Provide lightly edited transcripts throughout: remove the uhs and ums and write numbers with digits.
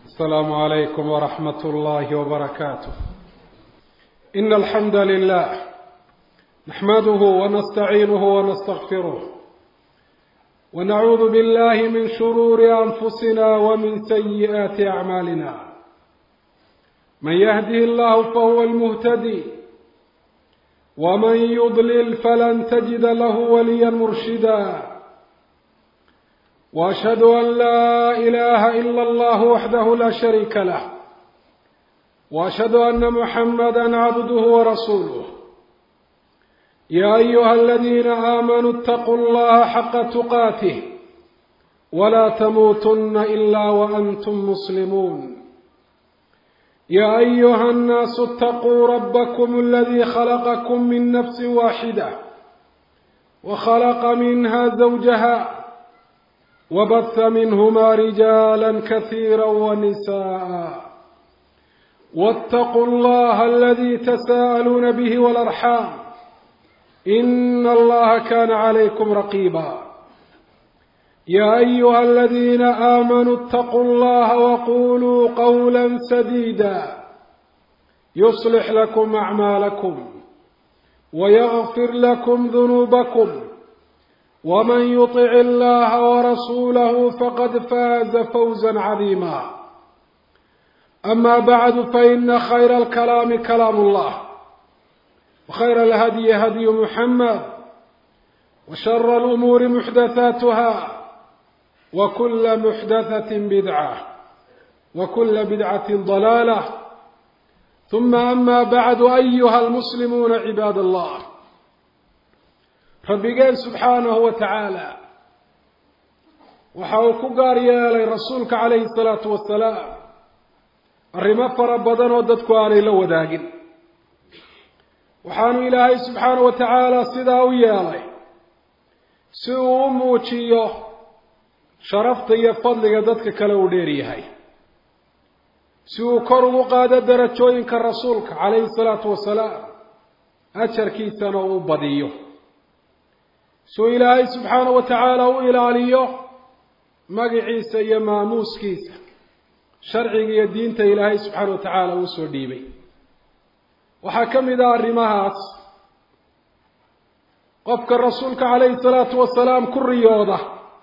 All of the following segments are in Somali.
السلام عليكم ورحمة الله وبركاته. إن الحمد لله نحمده ونستعينه ونستغفره ونعوذ بالله من شرور أنفسنا ومن سيئات أعمالنا. من يهده الله فهو المهتدي ومن يضلل فلن تجد له وليا مرشدا. وأشهد أن لا إله إلا الله وحده لا شريك له وأشهد أن محمدا عبده ورسوله. يا أيها الذين آمنوا اتقوا الله حق تقاته ولا تموتن إلا وأنتم مسلمون. يا أيها الناس اتقوا ربكم الذي خلقكم من نفس واحدة وخلق منها زوجها وبث منهما رجالا كثيرا ونساء. واتقوا الله الذي تساءلون به والأرحام إن الله كان عليكم رقيبا. يا أيها الذين آمنوا اتقوا الله وقولوا قولا سديدا يصلح لكم أعمالكم ويغفر لكم ذنوبكم ومن يطع الله ورسوله فقد فاز فوزا عظيما. أما بعد فإن خير الكلام كلام الله وخير الهدي هدي محمد وشر الأمور محدثاتها وكل محدثة بدعة وكل بدعة ضلالة. ثم أما بعد أيها المسلمون عباد الله. rabbigeen subxaanahu wa tacaala waxa uu ku gaar yeelay rasuulka calayhi salaatu wasalaam arrimo fara badan oo dadku aanay la wadaagin. waxaanu ilaahay subxaanahu wa tacaala sidaa u yeelay si uu u muujiyo sharafta iyo fadliga dadka kale uu dheer yahay, si uu kor ugu qaado darajooyinka rasuulka calayhi salaatu wasalaam, ajarkiisana uu badiyo, suu ilaahay subxaanahu wa tacaala u ilaaliyo magaciisa iyo maamuuskiisa, sharciga iyo diinta ilaahay subxaanahu wa tacaala uu soo dhiibay. waxaa ka mid ah arrimahaas qofka rasuulka calayhi salaatu wasalaam ku riyooda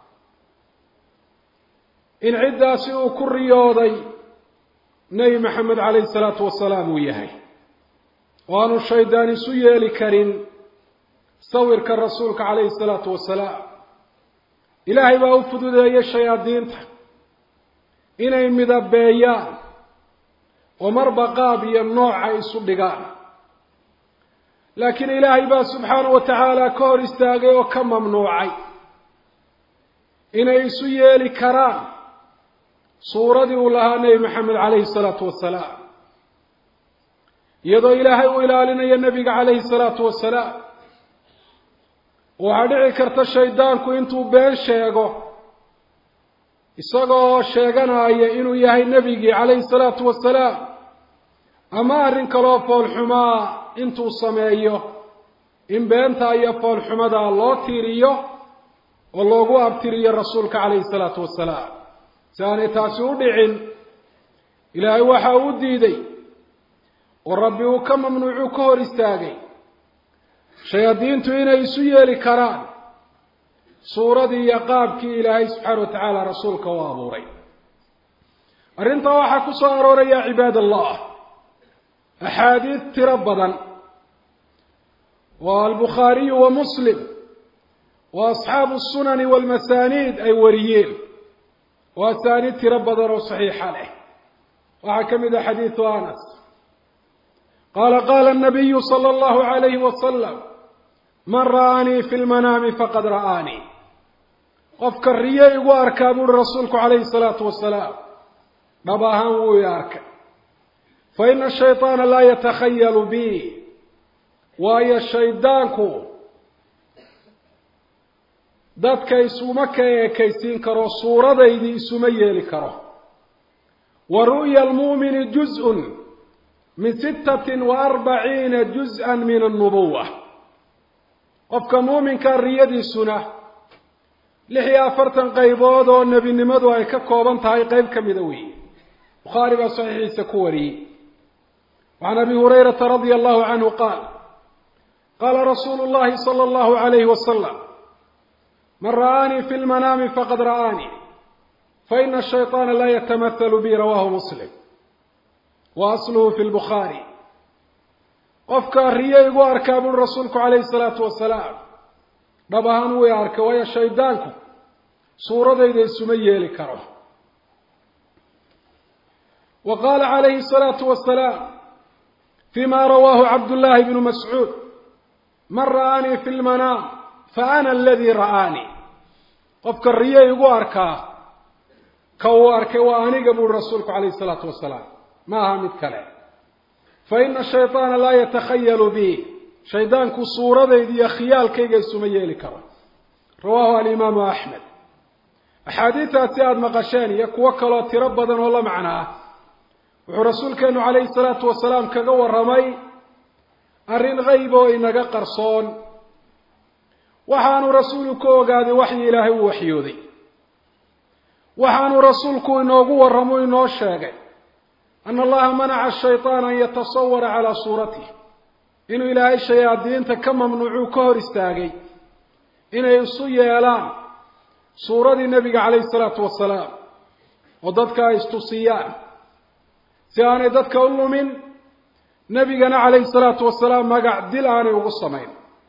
in ciddaasi uu ku riyooday nebi maxamed calayhi salaatu wasalaam uu yahay, oo aanu shaydaan isu yeeli karin sawirka rasuulka calayhi salaatu wasalaam. ilaahay baa u fududeeyey shayaadiinta inay midabeeyaan oo marba qaab iyo nooca isu dhigaan, laakiin ilaahay baa subxaanahu wa tacaala ka hor istaagay oo ka mamnuucay inay isu yeeli karaan suuradii uu lahaa nebi maxamed calayhi salaatu wasalaam, iyadoo ilaahay uu ilaalinayo nebiga calayhi salaatu wasalaam. waxaa dhici karta shaydaanku intuu been sheego isagoo sheeganaya inuu yahay nebigii calayhi salaatu wasalaam, ama arrin kaloo foolxumaa intuu sameeyo in beenta iyo foolxumadaa loo tiiriyo oo loogu abtiriyo rasuulka calayhi salaatu wasalaam. si aanay taasi u dhicin, ilaahay waxa uu diiday oo rabbi uu ka mamnuucuu ka hor istaagay shayaadiintu inay isu yeeli karaan suuradii iyo qaabkii ilaahay subxaana wa tacaala rasuulka u abuuray. arrintaa waxaa ku soo arooraya cibaad allah axaadiid tiro badan waa albukhaariyu wa muslim wa asxaabu sunani walmasaaniid ay wariyeen, waa asaaniid tiro badan oo saxiixa leh. waxaa ka mid ah xadiidu anas qaala qaala الnabiyu salى اllahu عalayhi wasalam man ra'aanii fi lmanaami faqad ra'aanii. qofka riye igu arkaa buuri rasuulku calayhi salaatu wasalaam, dhab ahaan wuu i arkay. faina shayطaana laa yatakhayalu bi, waayo shaydaanku dadka isuma ka ekaysiin karo, suuradaydii isuma yeeli karo. wa ru'ya almu'mini juzءun min 46 juz'an min الnubuwa. qofka muuminka riyadiisuna 46 qaybood oo nebinimadu ay ka kooban tahay qayb ka mida weeye. بخاري بصحيح سكوري. وعن أبي هريرة رضي الله عنه قال قال رسول الله صلى الله عليه وسلم من رآني في المنام فقد رآني فإن الشيطان لا يتمثل بي. رواه مسلم وأصله في البخاري. قفك الرياء وأركاب الرسول عليه الصلاة والسلام نبهان ويارك ويا الشيطانك صورة ذي السمية لكره. وقال عليه الصلاة والسلام فيما رواه عبد الله بن مسعود من رآني في المنام فأنا الذي رآني. قفك الرياء وأركاب كوارك وأني قبل الرسول عليه الصلاة والسلام ما هم الكلام. فإن الشيطان لا يتخيل به شيطانك صورة ذي خيال كي يسميه لكره. رواه الإمام أحمد. أحاديث أتياد مقاشاني يكوكلا تربضا والله معناه. ورسول كانوا عليه الصلاة والسلام كقوى الرمي أرين غيبه إنك قرصون وحان رسولك وقاد وحي إلهي وحيوذي وحان رسولك إنه قوى الرمي إنه الشاقي أن الله منع الشيطان أن يتصور على صورته إنه إلهي الشياطين تكم ممنوعو كهر استاقي إنه يصي إلان صورة النبي عليه الصلاة والسلام وضدك استصيان سياني ضدك أولو من نبينا عليه الصلاة والسلام ما قاعد دلاني وقصمين.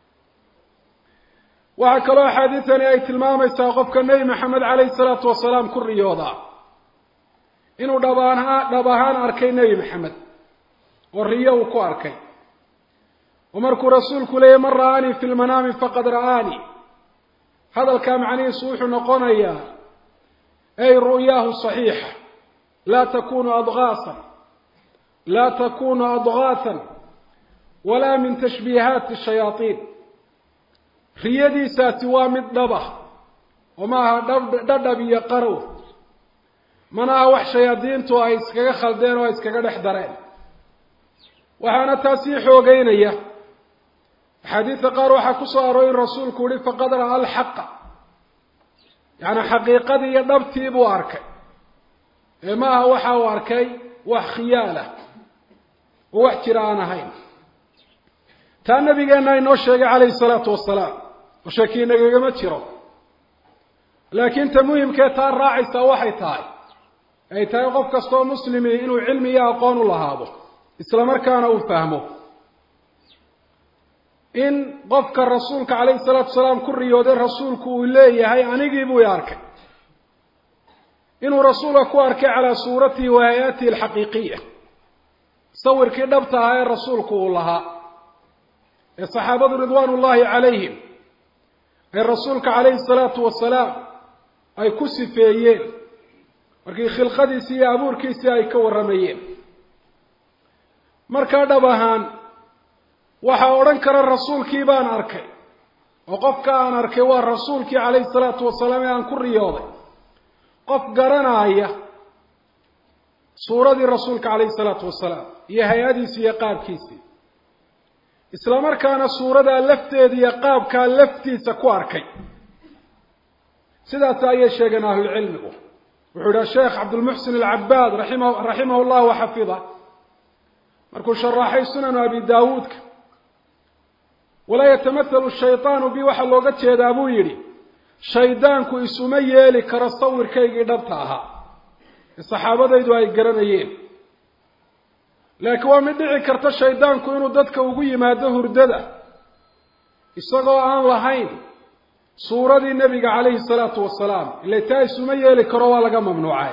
وعكلا حديثني أي تلمام يستوقفك النبي محمد عليه الصلاة والسلام كل رياضة إنه دباهان أركي النبي محمد والرياء وكو أركي ومركو رسولك لي من رآني في المنام فقد رآني. هذا الكلام عني صوح نقنيا أي رؤياه الصحيحة لا تكون أضغاثا ولا من تشبيهات الشياطين. ريدي ساتوا مدبه وما ددب يقرو منها وح شياطين تو اسكغه خلدين او اسكغه دخدرين. وحنا تاسيح وغينيا حديث قار waxa ku soo arooy rasuulku wali faqad ra al haqq yani xaqiiqadii iyo dhabtii buu arkay ma waxa uu arkay wax khiyaala oo wax jiraan ahayn. taa nabigeena inoo sheegay calayhi salaatu wasalaam oo shakiinaga ma jiro laakiin ta muhiimka taa raacaysa waxay tahay ay tahay qof kastoo muslimi inuu cilmi iyo aqoon u lahaado isla markaana uu fahmo in qofka rasuulka calayhi salaatu wasalaam ku riyooday rasuulku uu leeyahay anigii buu arkay inuu rasuulka ku arkay ala suuratihi wa hayatihi alhaqiqiyya sawirkii dhabta ah ee rasuulku uu lahaa ee saxaabadu ridwaanullaahi calayhim ee rasuulka calayhi salaatu wasalaam ay ku sifeeyeen markii khilqadiisii iyo abuurkiisii ay ka waramayeen. markaa dhab ahaan waxa odhan kara rasuulkii baan arkay oo qofka aan arkay waa rasuulkii calayhi salaatu wasalaam ee aan ku riyooday qof garanaya suuradii rasuulka calayhi salaatu wasalaam iyo hay'adiisii iyo qaabkiisii isla markaana suurada lafteeda iyo qaabka laftiisa ku arkay. sidaas ayay sheegeen ahlul cilmigu. wuxuu yidhi sheekh cabdulmuxsin alcabaad raximahullah wa xafida markuu sharaxay sunan abi daawuudka walaa yatamathalu shaytaanu bi waxa looga jeedaa buu yidhi shaydaanku isuma yeeli karo sawirkaygii dhabta ahaa ee saxaabadaydu ay garanayeen. laakiin waa mid dhici karta shaydaanku inuu dadka ugu yimaado hurdada isagoo aan lahayn suuradii nabiga calayhi salaatu wasalaam ilaa taa isuma yeeli karo waa laga mamnuucay.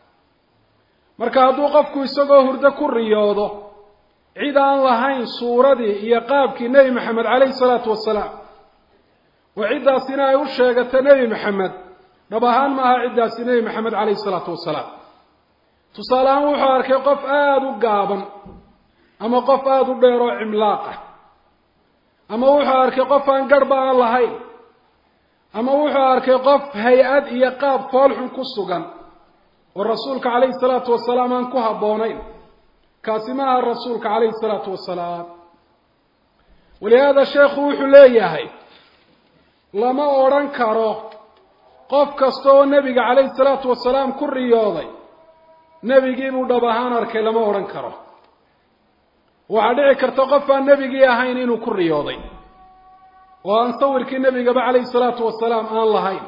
marka hadduu qofku isagoo hurdo ku riyoodo cid aan lahayn suuradii iyo qaabkii nebi maxamed calayhi salaatu wasalaam oo ciddaasina ay u sheegato nebi maxamed dhab ahaan maaha ciddaasi nebi maxamed calayhi salaatu wasalaam. tusaale ahaan wuxuu arkay qof aada u gaaban ama qof aada u dheer oo cimlaaq ah ama wuxuu arkay qof aan garhba aan lahayn ama wuxuu arkay qof hay-ad iyo qaab foolxun ku sugan oo rasuulka calayhi salaatu wasalaam aan ku habboonayn kaasi maaha rasuulka calayhi salaatu wasalaam. walihaada sheekhu wuxuu leeyahay lama odhan karo qof kasta oo nebiga calayhi salaatu wasalaam ku riyooday nebigii buu dhab ahaan arkay lama odhan karo. waxaa dhici karta qof aan nebigii ahayn inuu ku riyooday oo aan sawirkii nebigaba calayhi salaatu wasalaam aan lahayn.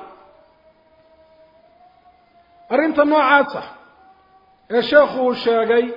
arrinta noocaasa ee sheekhu uu sheegay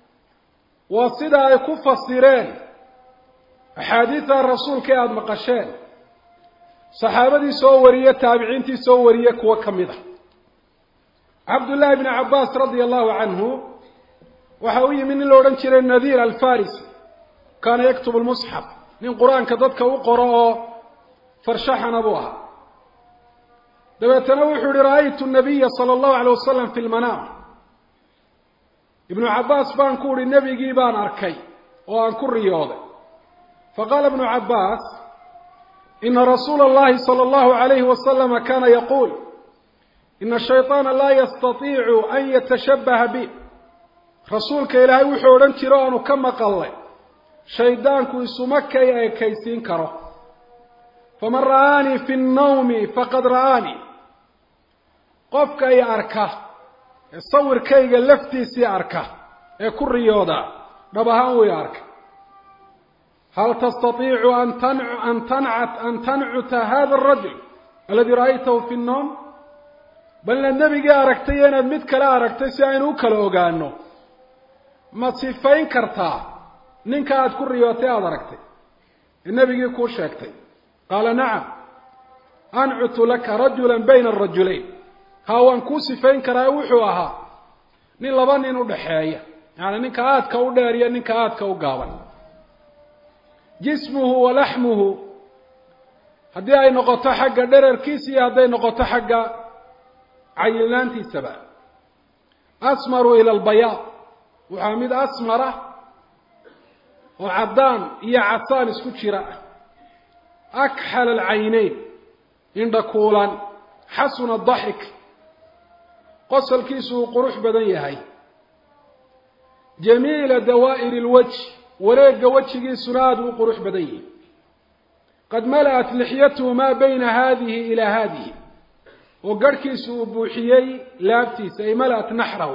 waa sida ay ku fasireen axaadiida rasuulka ee aada maqasheen, saxaabadii soo wariye, taabiciintii soo wariye kuwo ka mid ah. cabdullaahi bni cabbaas radia allahu canhu waxa u yimi nin la odhan jiray nadiir alfarisi, kaana yaktubu lmusxaf, nin qur-aanka dadka u qoro oo farshaxana buu ahaa. dabeetana wuxuu yihi ra'aytu nabiya sala allahu alay wasalam fi lmanaam. ibnu cabbaas baan ku uhi nebigii baan arkay oo aan ku riyooday. faqaala ibnu cabbaas ina rasuula allahi sala allahu alayhi wasalama kana yaquul ina shayطaana laa yastatiicu an yatashabbaha bi. rasuulka ilaahay wuxuu odhan jiro aanu ka maqallay shaydaanku isuma kay ekaysiin karo. faman ra'aanii fi nnawmi faqad ra'aanii. qofka i arka ee sawirkayga laftiisii arka ee ku riyooda dhab ahaan way arka. hal tastatiicu an tancuta hada arajul aladi ra'aytahu fi nnawm. bal inaad nebigii aragtay iyo inaad mid kale aragtay si aynu u kala ogaano, ma sifayn kartaa ninka aada ku riyootay aada aragtay ee nebigii kuu sheegtay? qaala nacam ancutu laka rajulan bayna arajulayn. haa, waan kuu sifayn karaa. wuxuu ahaa nin laba nin u dhaxeeya, yani ninka aadka u dheer iyo ninka aadka u gaaban. jismuhu wa laxmuhu, haddii ay noqoto xagga dherarkiisa iyo hadday noqoto xagga cayilnaantiisaba. asmaru ila albayaad, waxaa mid asmara oo caddaan iyo casaan isku jira. akxala alcaynayn, indha kuulan. xasuna daxik, qosolkiisu uu qurux badan yahay. jamiila dawaa'ir ilwajh, wareegga wejigiisuna aada u qurux badan yihi. qad mala'at lixyatuhu maa bayna haadihi ilaa haadihi, oo garhkiisu uu buuxiyey laabtiisa, ay mala'at naxrahu.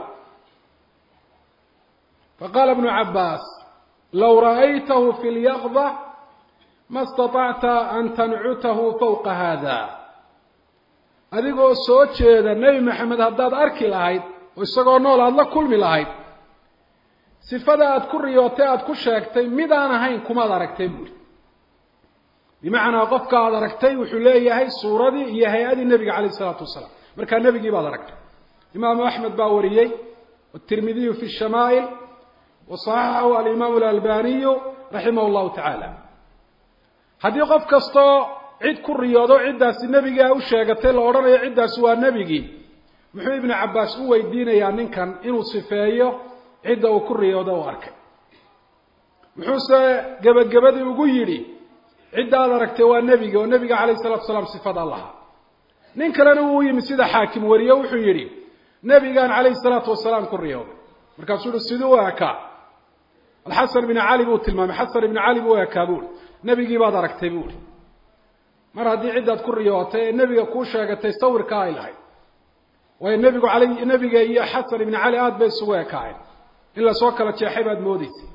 faqaala ibnu cabbaas low ra'aytahu fi lyaqda ma istatacta an tancutahu fawqa haada. adigoo soo jeeda nebi maxamed haddaad arki lahayd oo isagoo nool aada la kulmi lahayd, sifada aada ku riyootay aada ku sheegtay mid aan ahayn kumaad aragtay buuri. bimacnaa qofka aada aragtay wuxuu leeyahay suuradii iyo hay-adii nebiga calayh isalaatu wasalaam. markaa nebigii baad aragtay. imaamu axmed baa wariyey, watirmidiyu fi shamaa'il, wa saxaxahu alimaamu alalbaniyu raximah llahu tacaala. haddii qof kastoo cid ku riyoodo ciddaasi nebigaa u sheegatay la odhanayo ciddaasi waa nebigii, muxuu ibnu cabbaas u weydiinayaa ninkan inuu sifeeyo cidda uu ku riyoodo u arkay? muxuuse gebagabadii ugu yidhi cidda aad aragtay waa nebigi, oo nebiga calayhi salatu salaam sifada lahaa. nin kalena uu yimi sida xaakim wariye, wuxuu yidhi nebigaan calayhi salaatu wasalaam ku riyooday. markaasuu yihi siduu u ekaa? alxasan ibni cali buu tilmaamay. xasan ibni cali buu ekaa buuri. nebigii baad aragtay buuri. mar haddii ciddaad ku riyootay ee nebiga kuu sheegatay sawirka ay lahayd, waayo nebiga iyo xasan ibni cali aada bay isugu ekaayeen, in lasoo kala jeexay baad moodeysay.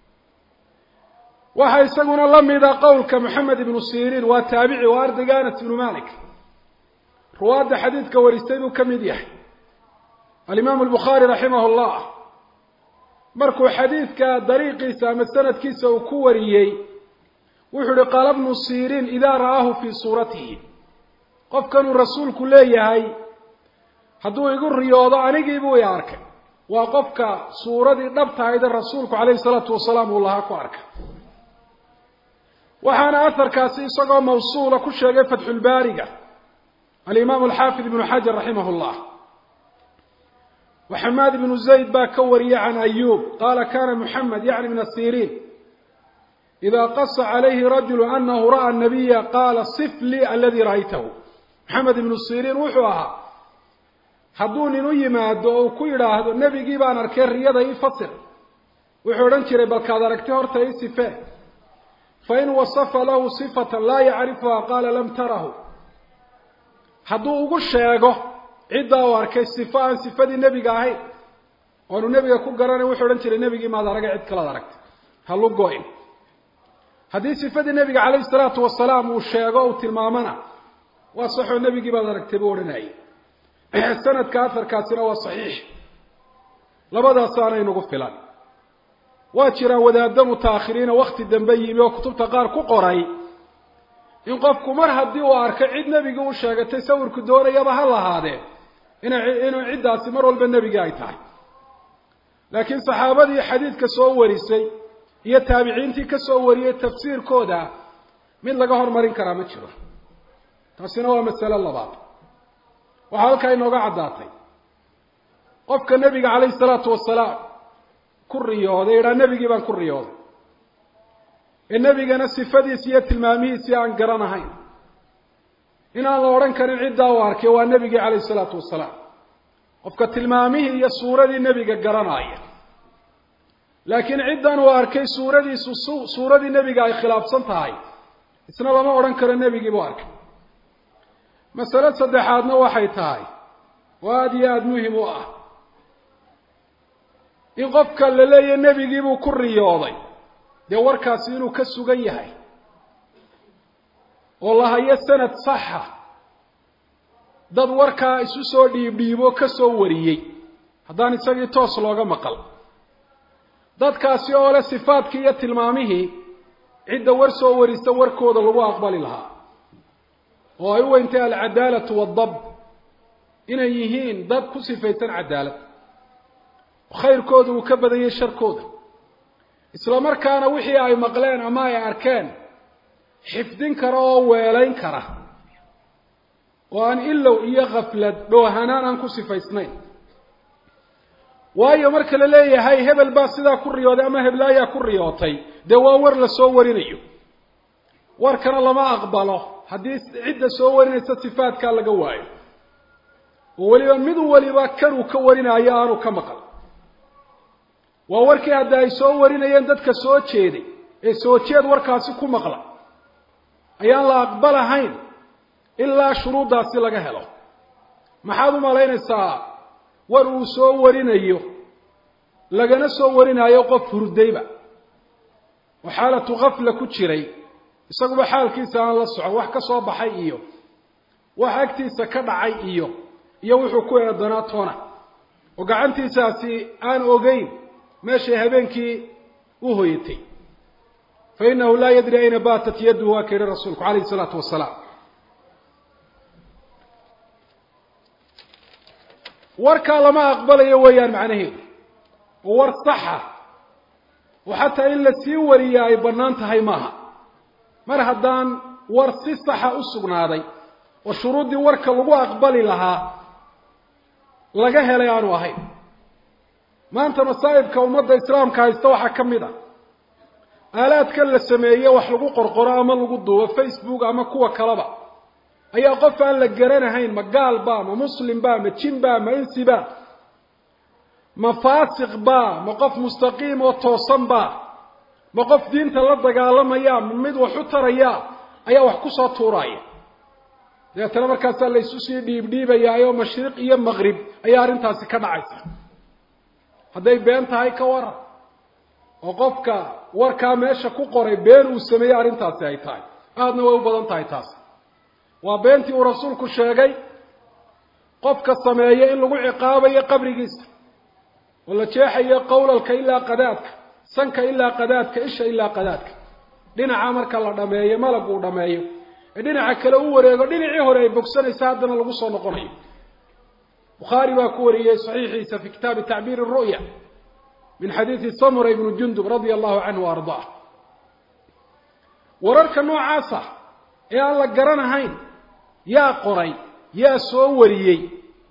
waxaa isaguna la mida qowlka moxamed ibnu siriin, waa taabici, waa ardayga anas ibnu malik. ruwaadda xadiidka warisay buu ka mid yahay. alimaamu albukhaari raximah llah markuu xadiidka dariiqiisa ama sanadkiisa uu ku wariyey, wuxuu uhi qaala bnu siriin idaa ra'aahu fii suuratihi. qofkanuu rasuulku leeyahay hadduu igu riyoodo anigiibuu i arkay, waa qofka suuradii dhabtahayda rasuulku calayhi salaatu wasalaam uu lahaa ku arkay. waxaana aharkaasi isagoo mawsuula ku sheegay fatxulbaariga alimaamu alxaafid ibnu xajar raximah llah. وxamaad ibnu zayd baa ka wariyay can ayub qaala kana muxamed yacni min asiriin إida qasa calayhi rajulu anahu ra'a nabiya qaala sif lii aladii ra'aytahu. maxamed ibnu siriin wuxuu ahaa hadduu nin u yimaado oo uu ku yidhaahdo nebigii baan arkay riyada ii fasir, wuxuu odhan jiray balkaad aragtay horta ii sifee. fain wasafa lahu sifatan laa yacrifuha qaala lam tarahu. hadduu ugu sheego ciddaa uu arkay sifo aan sifadii nebiga ahayn, oo nabiga ku garanay wuxuu oran jiray nabigi ma aragay cid kala aragtay halu gooyn hadii sifada nabiga kaleey salaatu wasalaam uu sheego oo tilmaamana waa sax oo nabigi baad aragtay buu oranay sanadka afarkaasina waa saxiix labadaas aanay nagu filan waa jira wadaadda mutaakhiriina waqti dambe yimi oo kutubta qaar ku qoray in qofku mar hadii uu arkay cid nabiga uu sheegatay sawirku doonayaba ha lahaadee inuu cidaasi mar walba nabiga ay tahay laakiin saxaabadii xadiidka soo warisay iyo taabiciintii ka soo wariyay tafsiirkooda mid laga hormarin kara ma jiro taasina waa mas'ala labaad waxa halka inooga cadaatay qofka nabiga kaleey salaatu wasalaam ku riyooday ila nabigi baan ku riyooday in nabigana sifadiisa iyo tilmaamihiisa aan garanahayn inaan la oran karin cidda uu arkay waa nabigi kaleey salaatu wasalaam qofka tilmaamihi iyo suuradii nabiga garanaya laakiin ciddan uu arkay suuradii nabiga ay khilaafsan tahay isna lama oran karo nabigi buu arkay mas'ala saddexaadna waxay tahay waad iyo aad muhiim u ah in qofka la leeyahay nabigi buu ku riyooday dee warkaasi inuu ka sugan yahay oo la hayo sanad sax ah dad warkaa isu soo dhiibdhiibo ka soo wariyay haddaan isagii toos looga maqal dadkaasi oo leh sifaadkii iyo tilmaamihii cidda war soo warisa warkooda lagu aqbali lahaa oo ay weyntahay alcadaalatu waddab inay yihiin dad ku sifaysan cadaalad khayrkooda uu ka badayay sharkooda isla markaana wixii ay maqleen ama ay arkeen xifdin kara oo weelayn kara oo aan ilow iyo qaflad dhoohanaan aan ku sifaysnayn waayo marka la leeyahay hebel baa sidaa ku riyooday ama heblaaya ku riyootay dee waa war la soo warinayo warkana lama aqbalo haddii cidda soo warinaysa sifaadka laga waayo oo waliba kanuu ka warinayo aanu ka maqal waa warkii hadda ay soo warinayeen dadka soo jeeday ee soo jeed warkaasi ku maqla ayaan la aqbalahayn ilaa shuruudaasi laga helo maxaad u malaynaysaa war uu soo warinayo lagana soo warinayo qof hurdayba oo xaalatu qafla ku jiray isaguba xaalkiisa aan la socon wax ka soo baxay iyo wax agtiisa ka dhacay iyo wuxuu ku eedanaa toona oo gacantiisaasi aan ogeyn meeshay habeenkii u hoyatay fa innahu laa yadri ayna baatat yaduhu waa kayri rasuulku calayhi salaatu wasalaam warkaa lama aqbalayo weeyaan macnaheedu war saxa oo xataa in la sii wariya ay bannaan tahay maaha mar haddaan war si saxa u sugnaaday oo shuruuddii warka lagu aqbali lahaa laga helay aanu ahayn maanta masaa'ibka ummadda islaamka haysta waxaa ka mid ah aalaadka la sameeye wax lagu qorqoro ama lagu duubo Facebook ama kuwa kaleba ayaa qof aan la garanahayn ma gaal baa ma muslim baa ma jin baa ma insi baa ma faasiq baa ma qof mustaqiim oo toosan baa ma qof diinta la dagaalamaya mid wax u taraya ayaa wax ku soo tuuraya deetana markaas la isu sii dhiibdhiibayaayo mashriq iyo maghrib ayaa arintaasi ka dhacaysa hadday been tahay ka waran oo qofka warkaa meesha ku qoray been uu sameeyay arintaasi ay tahay aadna way u badan tahay taas waa beentii uu rasuulku sheegay qofka sameeyay in lagu ciqaabayo qabrigiisa wala jeexayo qowlalka ilaa qadaadka sanka ilaa qadaadka isha ilaa qadaadka dhinaca marka la dhameeyo malagu dhameeyo dhinaca kale uu wareego dhinacii hore ay bogsanaysa hadana lagu soo noqonayo bukhari baa ku wariyay saxiixiisa fi kitab ta'bir ar-ru'ya min hadith samura ibn jundub radiyallahu anhu warḍah wararka noocaasa ee aan la garanahayn yaa qoray yaa soo wariyay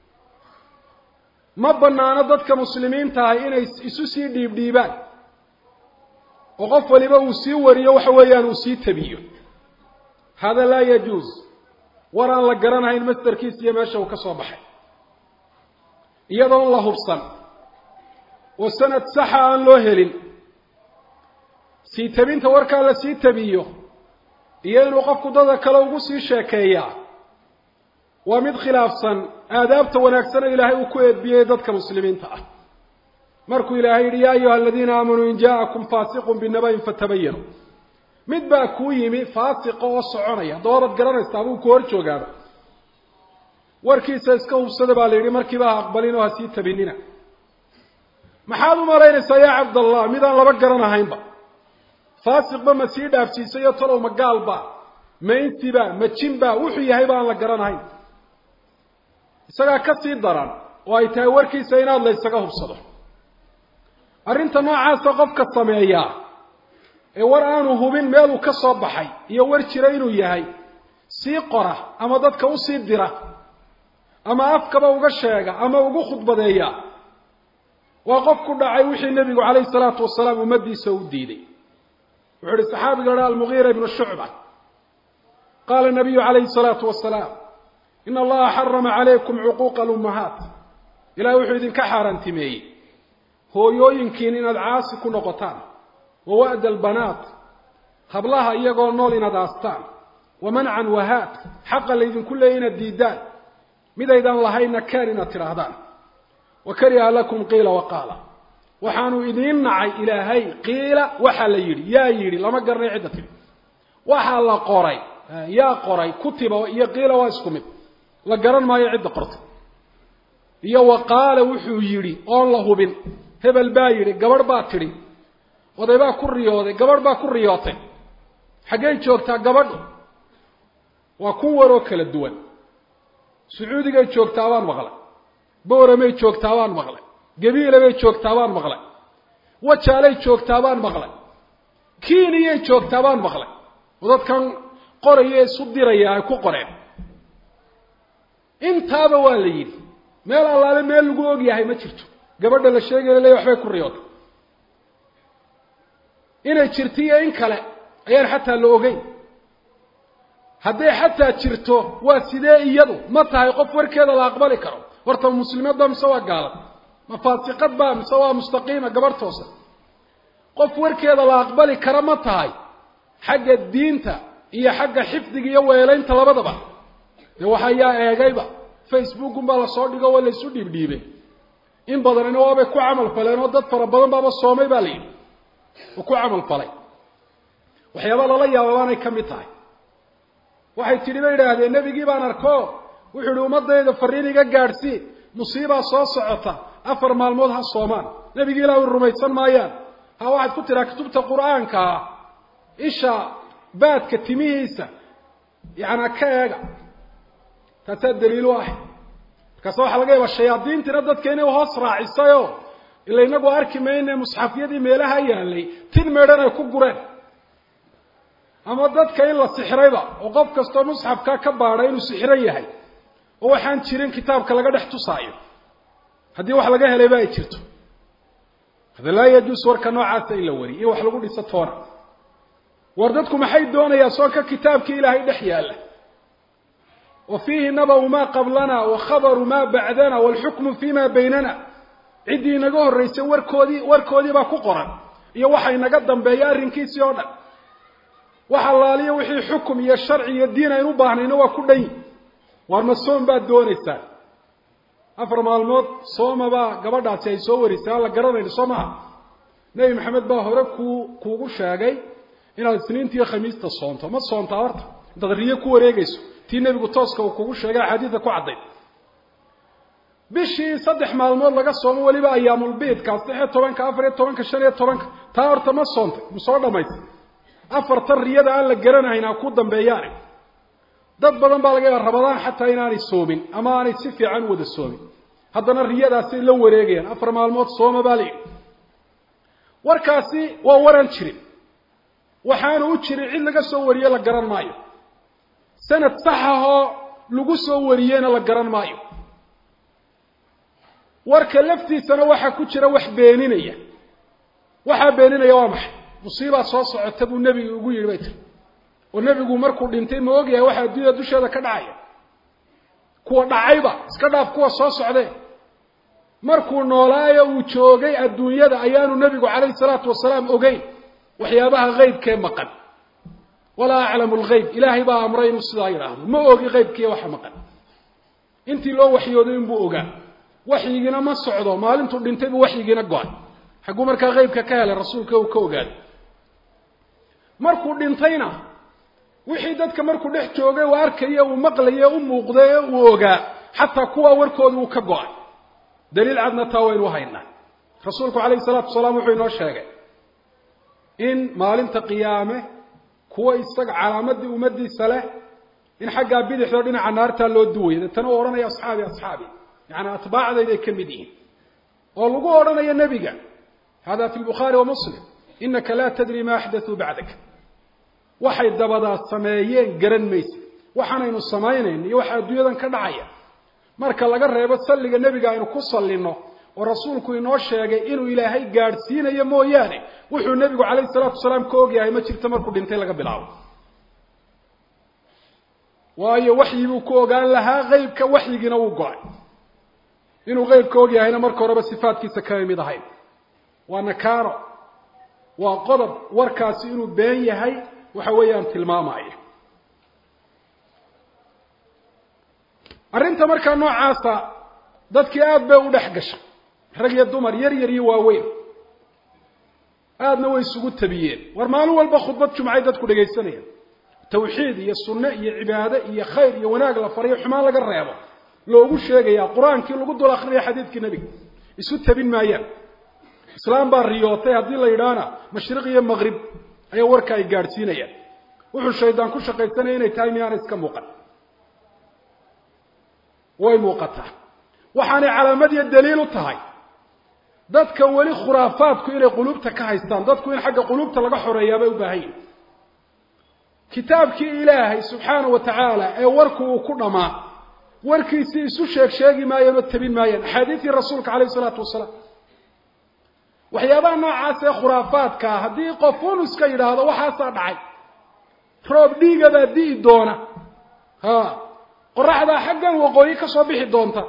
ma banaano dadka muslimiinta ah inay isu sii dhiibdhiibaan oo qof waliba uu sii wariyo waxa weeyaan uu sii tabiyo hada la yajuuz waraan la garanahayn masdarkiisa iyo meesha uu ka soo baxay iyadoo la hubsan oo sanad sax aan loo helin sii tabinta warka la sii tabiyo iyo inuu qofku dad kale ugu sii sheekeeyaa waa mid khilaafsan aadaabta wanaagsan ee Ilaahay uu ku eedbiyay dadka muslimiinta ah markuu ilaahay yidhi yaa ayuha aladiina aamanuu in jaa'akum faasiqun binaba'in fatabayanu mid baa kuu yimi faasiqa oo soconaya doorad garanaysaa buu ku hor joogaaba warkiisa iska hubsada baa la yidhi markiiba ha aqbalin oo ha sii tabinina maxaad u malaynaysaa yaa cabdallah midaan laba garanahaynba faasiqba ma sii dhaafsiisayo talow ma gaalba ma intiba ma jinba wuxuu yahay baan la garanahayn isagaa ka sii daran oo ay tahay warkiisa inaad la isaga hubsado arrinta noocaasa qofka sameeyaa ee war aanu hubin meeluu ka soo baxay iyo war jira inuu yahay sii qora ama dadka u sii dira ama afkaba uga sheega ama ugu khudbadeeya waa qof ku dhacay wixii nebigu calayhi salaatu wasalaam ummadiisa u diiday wuxuu ihi saxaabiga la almugiira ibnu shucba qaala nabiyu calayhi salaatu wasalaam ina allaha xarama calaykum cuquuqa alummahaat ilahay wuxuu idinka xaaraantimeeyey hooyooyinkiin inaad caasi ku noqotaan wa wa'da albanaat hablaha iyagoo nool inaad aastaan wa mancan wahaat xaqa laydinku leeyay inaad diidaan midaydan lahayna keen inaad tidhaahdaan wa kariha lakum qiila waqaala waxaanu idiin nacay ilaahay qiila waxaa la yidhi yaa yidhi lama garanay cidda tidhi waxaa la qoray yaa qoray kutiba iyo qiila waa isku mid la garan maayo cidda qortay iyo waqaala wuxuu yidhi oon la hubin hebel baa yidhi gabadh baa tidhi oday baa ku riyooday gabadh baa ku riyootay xaggay joogtaa gabadhu waa ku waroo kala duwan sacuudigay joogtaa baan maqlay booramay joogtaa baan maqlay gabiile bay joogtaa baan maqlay wajaalay joogtaa baan maqlay kiiniyay joogtaa baan maqlay oo dadkan qoraya isu diraya ay ku qoreen intaaba waa la yidhi meel allaale meel lagu og yahay ma jirto gabadha la sheegaya leeyahay waxbay ku riyootay inay jirto iyo in kale ayaan xataa la ogeyn hadday xataa jirto waa sidee iyadu ma tahay qof warkeeda la aqbali karo horta muslimadba mise waa gaalad ma faasiqad baa mise waa mustaqiima gabadh toosa qof warkeeda la aqbali kara ma tahay xagga diinta iyo xagga xifdiga iyo weelaynta labadaba dee waxa yaa eegayba facebook unbaa lasoo dhigo waa laysu dhiibdhiibay in badanina waabay ku camal faleen oo dad fara badan baaba soomay baa la yidhi oo ku camal falay waxyaaba lala yaaba baanay ka mid tahay waxay tidhi bay idhaahdeen nebigii baan arko wuxuu ihi ummadayda fariin iga gaadhsii musiibaa soo socota 4 maalmood ha soomaan nebigii ilaahay rumaysan maayaan ha waxaad ku tiraa kutubta qur'aanka isha baadka timihiisa yaana ka eega taasa daliil ah kaasoo waxa laga yaabaa shayaadiintina dadka inay hoos raacisayo ilaa inagu arki meeyne musxafyadii meelaha yaalay tin meedhan ay ku gureen ama dadka in la sixirayba oo qof kasto musxafka ka baaray inuu sixiran yahay oo waxaan jirin kitaabka laga dhex tusaayo hadii wax laga helay ba ay jirto hada la yajus warka noocaas ila wari iyo wax lagu dhiso toona war dadku maxay doonayaan soo ka kitaabka ilaahay dhex yaala وفيه نبأ ما قبلنا وخبر ما بعدنا والحكم فيما بيننا عدي نغو رئيس وركودي با ku qoran iyo waxay naga dambeeyay arinkiisii oo dhan waxa laaliyo wixii xukum iyo sharci iyo diin ay u baahnayna waa ku dhan war ma soom baad doonaysaa 4 maalmood soomaba gabadhaasi ay soo warisay la garanayno soomaha nabi maxamed baa hore kuugu sheegay inaad isniintii khamiista soonto ma soonta horta dad riyo ku wareegayso tii nabigu tooska uu kugu sheegay xadiiska ku caday bishii 3 maalmood laga soomo waliba ayaamul beed ka 13 14 15 taa horta ma soonta soo dhamaysay afartan riyada aan la garanayna ku dambeeyaan dad badan baa laga rabadaan xataa inaanay soomin ama aanay si fiican wada soomin haddana riyadaasi la wareegayaan 4 maalmood sooma baali warkaasi waa waran jirin waxaanu u jirin cid laga soo wariyo la garan maayo sanad saxaho lagu soo wariyayna la garan maayo warka laftiisana waxa ku jira wax beeninaya waxa beeninaya waa maxay musiiba soo socota buu nabiga ugu yiri bayt oo nabigu markuu dhintay ma ogyahay waxa adduunka dusheeda ka dhacaya kuwa dhacayba iska dhaaf kuwa soo socday markuu noolaayo uu joogay adduunyada ayaanu nabigu kaleey salaatu wasalaam ogay waxyaabaha qaybka maqan ولا أعلم الغيب إلهي با أمرين الصداير ما أوغي غيب كي وحا مقن انتي لو وحيودين بو أوغا waxyigiina ma socdo maalintuu dhintay buu waxyigiina go'ay xaguu markaa qaybka ka helay rasuulka uu ka ogaaday markuu dhintayna wixii dadka markuu dhex joogay uu arkay uu maqlay uu muuqday uu ogaa xataa kuwa warkooda uu ka go'ay daliil cadna taa waynu haynaa rasuulku calayhi salaatu wasalaam wuxuu inoo sheegay in maalinta qiyaame kuwa isaga calaamadii ummadiisa leh in xaggaa bidixda dhinaca naarta loo duwayo tan uu oranaya asxaabi يعني أتباعنا كمدين واللغو أورانا يا نبي هذا في البخاري ومسلم إنك لا تدري ما أحدثوا بعدك وحي الدبضاء السمايين قرن ميس وحنين السمايين يوحى الديوذا كدعية مركا لقرر يبتسلق النبي إنه كسل لنا ورسولك إنه الشيء إنه إلهي قارسين يموياني وحو النبي عليه الصلاة والسلام كوغي ما تشتمركوا بنتين لك بالعو وهي وحي بكوغان لها غيب كوحي جنوقع إنه غير كوجي هنا مركو رب الصفات كي سكايمي ضحين ونكارة وقضب وركاس إنه بين هاي وحويان تلماماي أرنت مركا نوع عاصا ضدك آد بأو دحقش رقي الدمر يري واوين آد نوي سقود تبيين ورمانو والبخطبت معي ضدك لقي سنين توحيد يا السنة يا عبادة يا خير يا وناقل فريق حمال لقى الرياضة loogu sheegaya quraanki lagu dul akhriyo xadiidkii nabiga isu tabin maayaan islaam baa riyootay hadii la yiraahdo mashriq iyo maghrib ay warka ay gaarsiinayaan wuxuu shaydaan ku shaqaysanay inay tahay miyaan iska muuqan way muuqataa waxaanay calaamad iyo daliil u tahay dadka wali khuraafaadku inay qulubta ka haystaan dadku in xagga qulubta laga xoreeyaa bay u baahan yihiin kitaabkii ilaahay subxaanahu wa ta'ala ee warku uu ku dhamaa warkiisi isu sheegi maayeen tabin maayeen xadiithii rasuulka kaleey salaatu wasalaam waxyaabaha noocaas ee khuraafaadka hadii qofuun iska yiraahdo waxa sa dhacay roob dhiiga baa dii doona qoraxda xaggan waqooyi ka soo bixi doonta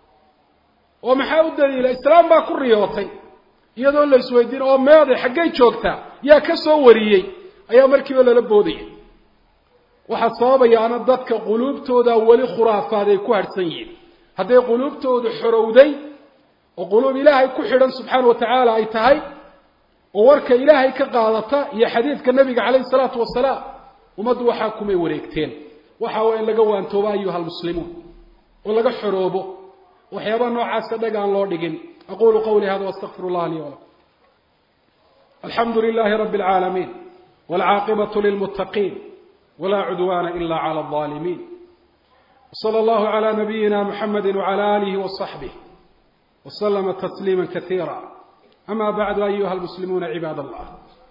oo maxaa u daliila islaam baa ku riyootay iyadoo la isweydiin oo meeday xaggay joogtaa yaa ka soo wariyay ayaa markiiba lala boodiyay waxa sababaya ana dadka qulubtooda wali khuraafaad ay ku harsan yihiin haday qulubtooda xorowday oo qulub ilaahay ku xidhan subxaanahu wa ta'ala ay tahay oo warka ilaahay ka qaadata iyo xadiidka nabiga kaleey salaatu wasalaam umadu waxa kumay wareegteen waxa waa in laga waantooba ayuha muslimuun oo laga xoroobo waxyaaba noocaas dhagaan loo dhigin aqulu qawli hada wastaghfirullah li wa lakum alhamdulillahi rabbil alamin wal aaqibatu lil muttaqin ولا عدوان إلا على الظالمين صلى الله على نبينا محمد وعلى آله وصحبه وسلم تسليما كثيرا أما بعد أيها المسلمون عباد الله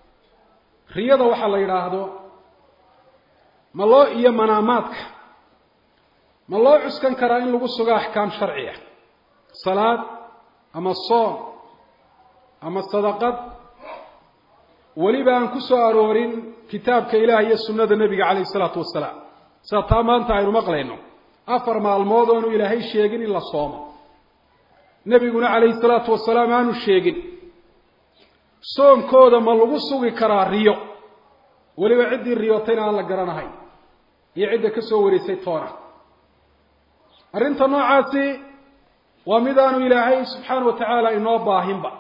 رياضة وحل يراهدو ما الله إيا مناماتك ما الله عسكن كرائن لغسوغا أحكام شرعية صلاة أما الصوم أما الصدقات ولبا أنكسو أرورين كتابك إلهي السنة النبي عليه الصلاة والسلام ستامان تايرو مقلينو أفر مع الموضوع إلهي الشيقين إلا الصوم نبينا عليه الصلاة والسلام عنه الشيقين صوم كودا ملغسوغي كرا ريو ولبا عدي الريوتين على قرانهاي يعد كسوري سيطورة أرنت نوعاتي ومدان إلهي سبحانه وتعالى إنه باهم با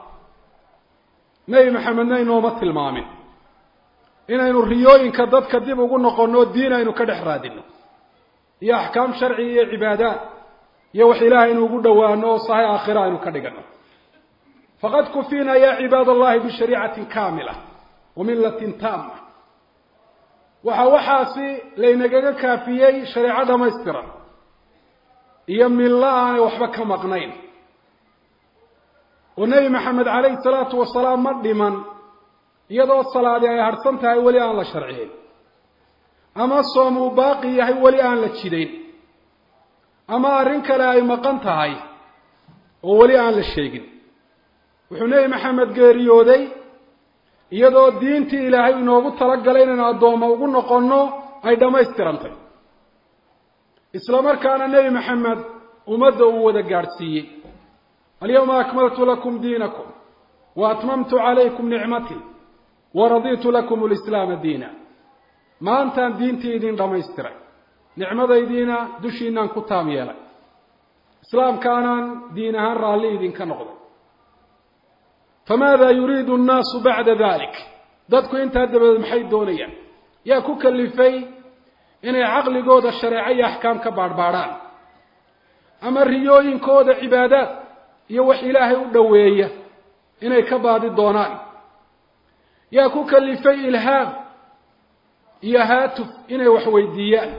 نبي محمد إنه مثل مامن inaynu riyooyinka dadka dib ugu noqono diinaynu ka dhex raadino iyo ahkaam sharci iyo cibaadaad iyo wax ilaahay inuu ugu dhawaano sahay aakhira aynu ka dhigano faqad kufina ya ibadallahi bi shari'atin kaamila wa millatin tamma waxaasi leeynaga kaafiyay shariico dhameystiran iyo millaan waxba ka maqnayn oo nabi maxamed alayhi salaatu wasalaam ma dhiman iyadoo salaadi ay harsan tahay wali aan la sharciyin ama soomu baaqi yahay wali aan la jideyn ama arin kale ay maqan tahay oo wali aan la sheegin wuxuu nabi maxamed geeriyooday iyadoo diintii ilaahay inoogu talagalay inaan adooma ugu noqono ay dhameystirantay isla markaana nabi maxamed ummadda uu wada gaarsiiyay alyawma akmaltu lakum diinakum wa atmamtu alaykum ni'mati ورضيت لكم الإسلام دينا ما أنت دينتي دين رميستري نعمة دينا دشينا كتام يلا إسلام كان دينها رالي كان نقض. فماذا يريد الناس بعد ذلك؟ ضدك أنت هذا محيط دونيا يا كوك اللي في إن عقل جود الشرعية أحكام كبارباران أما الريوين كود عبادات يوح إلهي ودوية إن كباد الدونان يا كوك اللي في إلهام يا هاتف إن وحويديان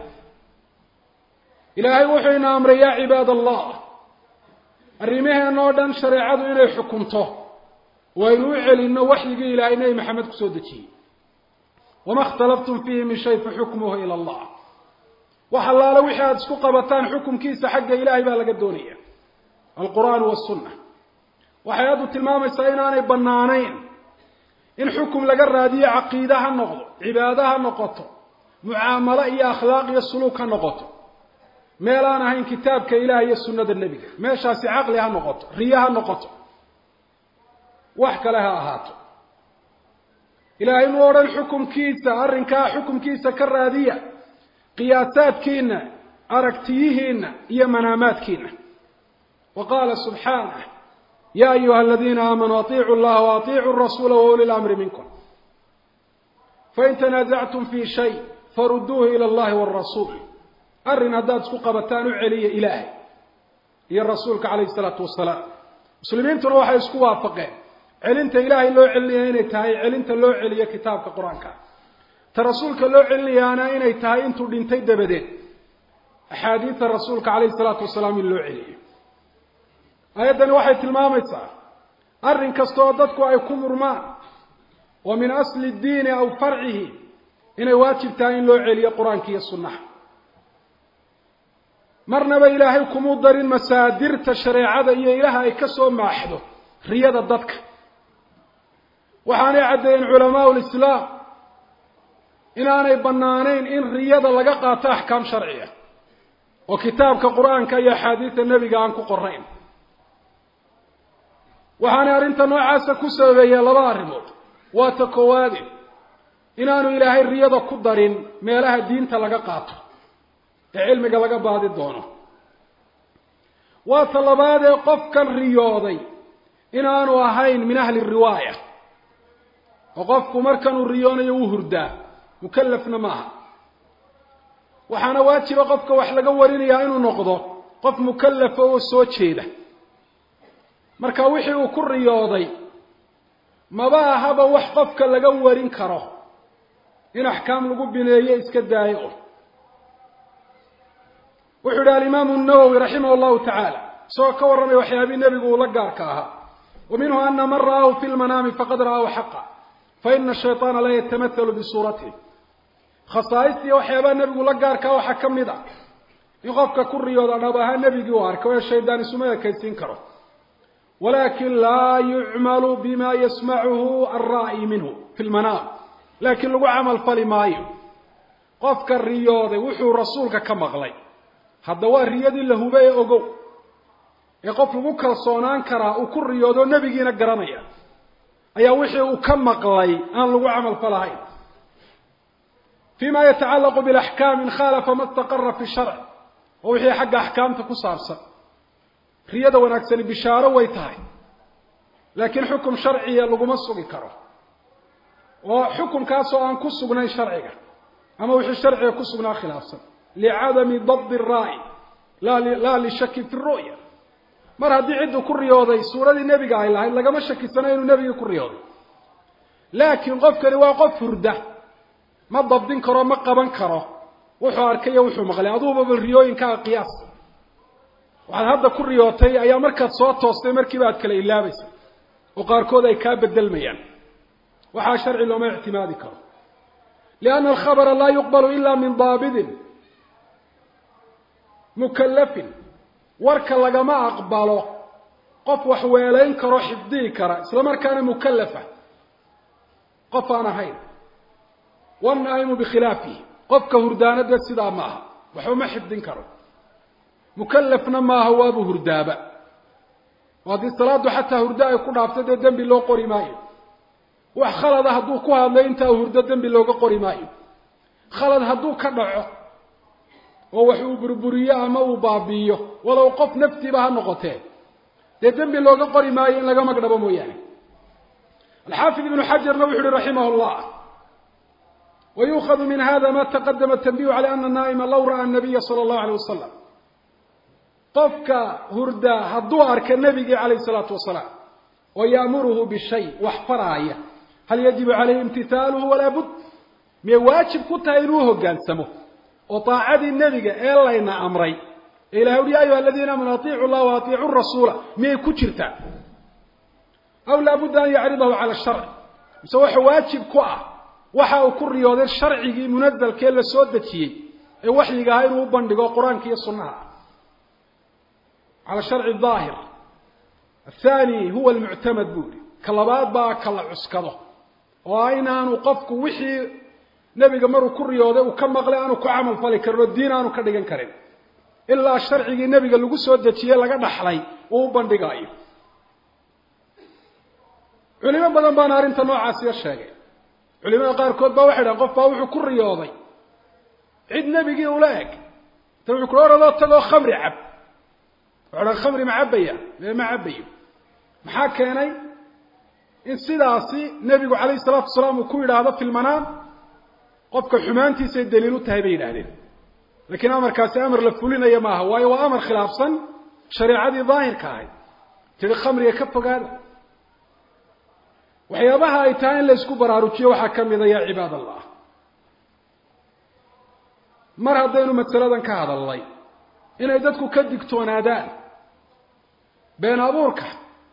إلهي وحينا أمر يا عباد الله الرميه نودن شريعة إن حكمته وينوعل إنه وحي إلى إنه محمد كسودتي وما اختلفتم فيه من شيء فحكمه إلى الله وحلال وحاد سقبتان حكم كيس حق إلهي بالغ الدنيا القرآن والسنة وحياة التلمام السينان بنانين إن حكم لقرى دي عقيدها النقض عبادها النقطة معاملة أخلاق السلوك النقطة ميلانا هين كتاب كإلهي السنة النبي ميشاسي عقلها النقطة رياها النقطة وحك لها أهاتو إلهي نور الحكم كيسة أرنكا حكم كيسة كالرادية قياسات كينا أركتيهن هي منامات كينا وقال سبحانه يا أيها الذين آمنوا أطيعوا الله وأطيعوا الرسول وأولي الأمر منكم فإن تنازعتم في شيء فردوه إلى الله والرسول أرن هداد سقبتان علي إلهي يا الرسولك عليه الصلاة والسلام مسلمين تروح يسكوا فقين علنت إلهي لو علي إني تهي علنت لو علي كتابك قرآنك ترسولك لو علي أنا إني تهي أنتو دينتي دبدين أحاديث رسولك عليه الصلاة والسلام لو علي أيضا وحي تلماميسا أرن كستودتك أيكم رمان ومن أصل الدين أو فرعه إني واجب تهين لو علي قرآنك يا السنة مرنبا إلهي كمودر مسادر تشريعة إيا إلهي كسو معحدو رياضة ضدك وحاني عدين علماء الإسلام إن أنا بنانين إن رياضة لقاقات أحكام شرعية وكتابك قرآن كي حديث النبي عنك قرين وحاني أرنت نوعاسة كسوبية لبارمود واتكوادي إن أنا إلهي الرياضة كدرين ميلها الدين تلقاقاته علمك لقى بعض الدونه وطلبات قفك الرياضي إن أنا أهين من أهل الرواية وقفك مركن الرياضي يوهردا مكلفنا معها وحانا واتي وقفك وحلق وريني إنه نقضه قف مكلف وصوت شيده مركا وحي وكل رياضي ما بقى هبا وحقفك لقى ورين كره إن أحكام لقبنا يسكدايقه وحد الإمام النووي رحمه الله تعالى سوى كورمي وحيابي النبي ولقاركاها ومنه أن من رآه في المنام فقد رآه حقا فإن الشيطان لا يتمثل بصورته خصائصي وحيابي النبي ولقاركاها وحكم نضع يغفك كل رياضة نباها النبي وارك والشيطان سميه كيسين كره ولكن لا يعمل بما يسمعه الرائي منه في المنام لكن لو عمل فلمايو قفك الرياضة وحو رسولك كمغلي هذا هو الرياض اللي هو بيه أقو يقف لغوك الصونان كرا وكل رياضه نبينا قرانيا أي وحي وكمق لي أن لغو عمل فلاهين فيما يتعلق بالأحكام خالف ما استقر في الشرع ووحي حق أحكام تكسارسا رياضة ونكسن بشارة ويتاي لكن حكم شرعي لغو مصغي كرا وحكم كاسو أن كسبنا شرعي أما وحي الشرعي كسبنا خلافا لعدم ضبط الرأي لا للشك في الرؤية مر هدي عده كل رياضي سورة النبي قال الله لقى ما شك سنين النبي كل رياضي لكن قف كري وقف فرده ما ضبطين كرا ما قبن كرا وحو أركية وحو مغلي أضوبة بالرياضين كقياس وعلى هذا كل رياضي أيام مركز صوت توصي مركبات كلا إلا بس وقاركود أي كاب الدلميان وحا شرعي لو ما اعتمادي كرا لأن الخبر لا يقبل إلا من ضابط مكلف ورك لغما أقبله قف وحوالين كرو حفظي كرا إسلام كان مكلفة قف أنا هين والنائم بخلافه قف كهردانة دا سيدا معها وحو ما حفظين كرو مكلفنا ما هو أبو هردابة وهذه الصلاة حتى هرداء يكون أفتدى الدنب اللو قري مايو وخلد هدوكوها لين تا هرداء الدنب اللو قري مايو خلد هدوك كدعو oo wax uu burburiyo ama uu baabiiyo walow qof naftiiba ha noqotee dee dembi looga qori maayo in laga magdhabo mooyaane الحافظ ابن حجر نوحي رحمه الله ويؤخذ من هذا ما تقدم التنبيه على أن النائم لو رأى النبي صلى الله عليه وسلم قفك هردا هدوار كالنبي عليه الصلاة والسلام ويأمره بالشيء واحفرايا هل يجب عليه امتثاله ولا بد من واجب كنتها إنوه قال سموه وطاعة النبي إلا إن أمري إلى يا أيها الذين آمنوا أطيعوا الله وأطيعوا الرسول من كترتا أو لا بد أن يعرضه على الشرع مسوح واجب كواه waxa uu ku riyooday sharcigi munadalkee la soo dajiyay ee waxyiga ah inuu bandhigo quraanka iyo sunnaha على شرع الظاهر الثاني هو المعتمد بوري كلابات با كلا عسكده وأين أنو قفك وحي نبي مرو ku riyooday uu ka maqlay aanu ku amal fali karo diin aanu ka dhigan karin illa sharcigi nabiga lagu soo dajiyay laga dhaxlay uu bandhigayo culimo badan baan arinta noocaas iyo sheegay علماء قاركود با waxay qof baa wuxuu ku riyooday cid nabigi uu laag tan wuxuu ku riyooday tago khamri cab wala khamri macabaya ma cabayo maxaa keenay in sidaasi nabigu kaleey salaatu salaam ku yiraahdo fil manam qofka xumaantiisa daliil u tahay bay yiraahdeen laakiin amarkaasi amar la fulinaya ma aha waayo waa amar khilaafsan shariicadii daahirka ahayd tii khamriga ka fogaada waxyaabaha ay tahay in la isku baraarujiyo waxa kamid ah yaa cibaadallah mar haddaynu masaladan ka hadalnay inay dadku ka digtoonaadaan been abuurka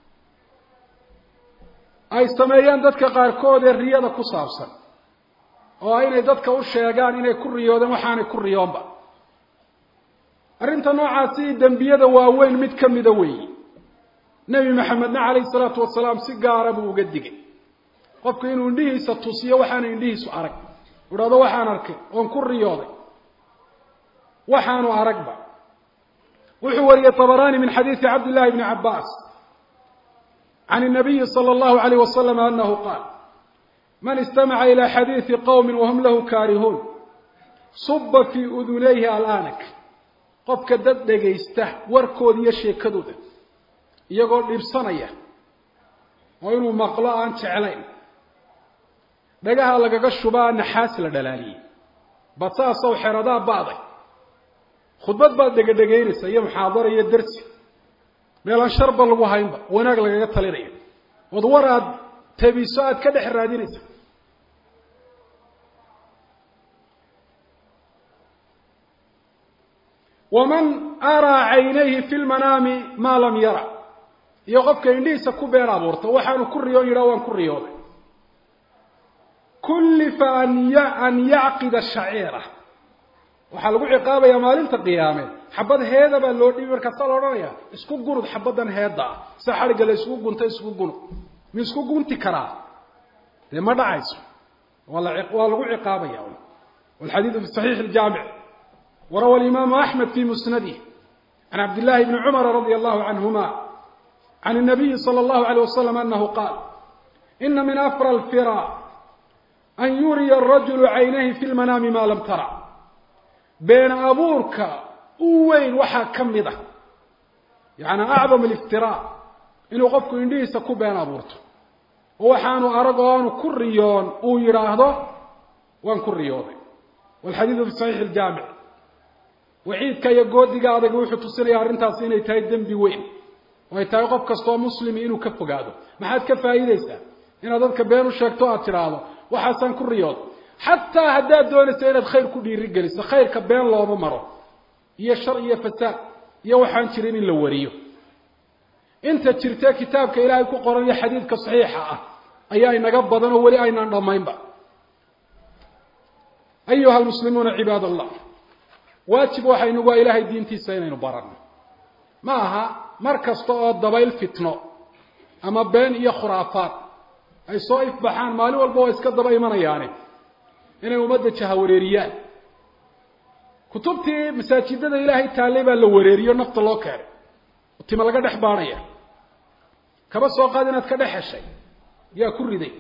ay sameeyaan dadka qaarkood ee riyada ku saabsan oo inay dadka u sheegaan inay ku riyoodeen waxaanay ku riyoonba arrinta noocaasi dambiyada waaweyn mid kamid ah weey nabi maxamed alayhi salaatu wasalaam si gaar ah buu uga digay qofku inuu indhihiisa tusiyo waxaan indhihiisu arag wadaado waxaan arkay oo ku riyooday waxaanu aragba wuxuu wariyay tabarani min hadith abdullah ibn abbas عن النبي صلى الله عليه وسلم أنه قال من استمع إلى حديث قوم وهم له كارهون صب في أذنيه الآنك قد كدد دغيسته وركود يشيكدوده يقول إبصانية وإنه مقلاء أن تعلين دغها لغا شبا نحاس لدلالي بصاصو حردا بعضي خطبه بعد دغدغينيس iyo muxaadaro iyo darsi meel sharba lagu haynba wanaag laga talinayo wadwaraad tabiso aad ka dhex raadinaysa ومن أرى عينيه في المنام ما لم يرى يقفك indhiisa ku been abuurto waxaanu ku riyo yiraan ku riyooday كلف أن يعقد الشعيرة waxa lagu ciqaabaya maalinta qiyaame xabad heeda baa loo dhibir ka salooraya isku gurud xabadan heeda si xariga la isku gunta isku guno mi isku gunti kara ma dhacayso wala lagu ciqaabaya والحديث في صحيح الجامع وروى الإمام أحمد في مسنده عن عبد الله بن عمر رضي الله عنهما عن النبي صلى الله عليه وسلم أنه قال إن من أفرى الفراء أن يري الرجل عينيه في المنام ما لم ترى بين أبورك وين وحا كمده يعني أعظم الافتراء إنه قفك إنديس كو بين أبورته وحانو أرغوان كريون ويراهده وان كريوده والحديث في صحيح الجامع وعيد كي يقود دقاء ويحو تسلي أرنتا سيني تايدن بوين ويتاي قفك استوى مسلمي إنه كفو قاده ما حد كفا إيديسا إنه ذاتك بينو شاكتو أتراده وحسن كريود حتى هداد دون سينة خير كل رجالس خير كبين الله بمره هي شر هي فساد هي وحان شرين اللوريه انت تشرتا كتابك إلهي كقرآن حديثك صحيحة أيها نقبضنا ولي أين نضمين بقى أيها المسلمون عباد الله واجب وحي نقوى إلهي الدين تيسين نبارنا معها مركز طوات دبايل فتنة أما بين إيا خرافات أي صائف بحان مالي والبوئيس كالدباي من يعني inay umada jahawareeriyaan kutubtii masaajidada Ilaahay taalay baa la wareeriyo nafta loo keenay tima laga dhex baanaya kaba soo qaad inaad ka dhex heshay yaa ku riday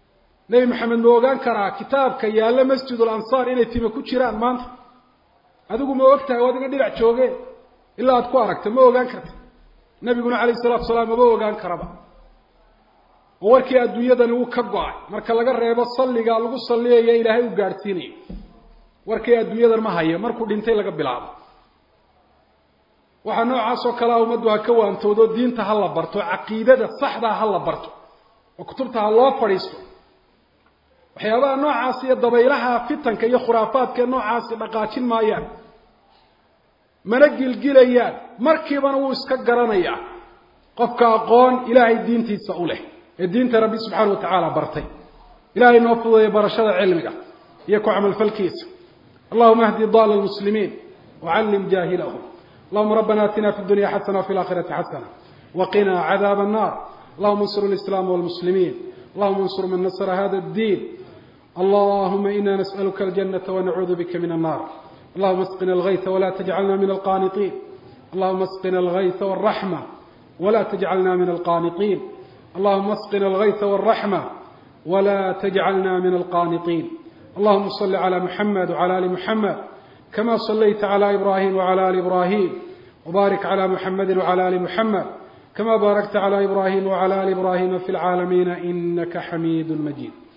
nabi maxamed ma ogaan karaa kitaabka yaala masjidul ansar inay tima ku jiraan maanta adigu ma ogtahay wadiga dhinac joogeen ilaa aad ku aragto ma ogaan karta nabiguna calayhi salaatu wasalaam ma ogaan karaba warkii adduunyadani uu ka go'ay marka laga reebo salliga lagu salliyeeyo ilaahay u gaarsiinayo warkii adduunyadan ma hayo markuu dhintay laga bilaabo waxa noocaas oo kala umadu ka waantoodo diinta hal la barto aqeedada saxda hal la barto oo kutubta loo fariisto waxyaabaha noocaas iyo dabaylaha fitanka iyo khuraafaadka noocaas dhaqaajin maayaan mana gilgilayaan markiibana uu iska garanaya qofka aqoon ilaahay diintiisa u leh ee diinta rabbi subhanahu wa ta'ala bartay ilaahay noo fududeeyo barashada cilmiga iyo ku amal falkiisa allahumma ihdi dhalal muslimin wa'allim jahilahum اللهم ربنا آتنا في الدنيا حسنة وفي الآخرة حسنة وقنا عذاب النار اللهم انصر الإسلام والمسلمين اللهم انصر من نصر هذا الدين اللهم إنا نسألك الجنة ونعوذ بك من النار اللهم اسقنا الغيث ولا تجعلنا من القانطين اللهم اسقنا الغيث والرحمة ولا تجعلنا من القانطين اللهم اسقنا الغيث والرحمة ولا تجعلنا من القانطين اللهم صل على محمد وعلى آل محمد كما صليت على إبراهيم وعلى آل إبراهيم وبارك على محمد وعلى آل محمد كما باركت على إبراهيم وعلى آل إبراهيم في العالمين إنك حميد مجيد